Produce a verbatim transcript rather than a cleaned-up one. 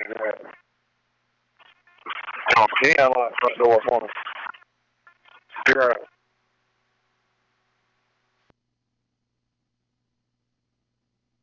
Yeah. He unlocked the front door for me. You're right.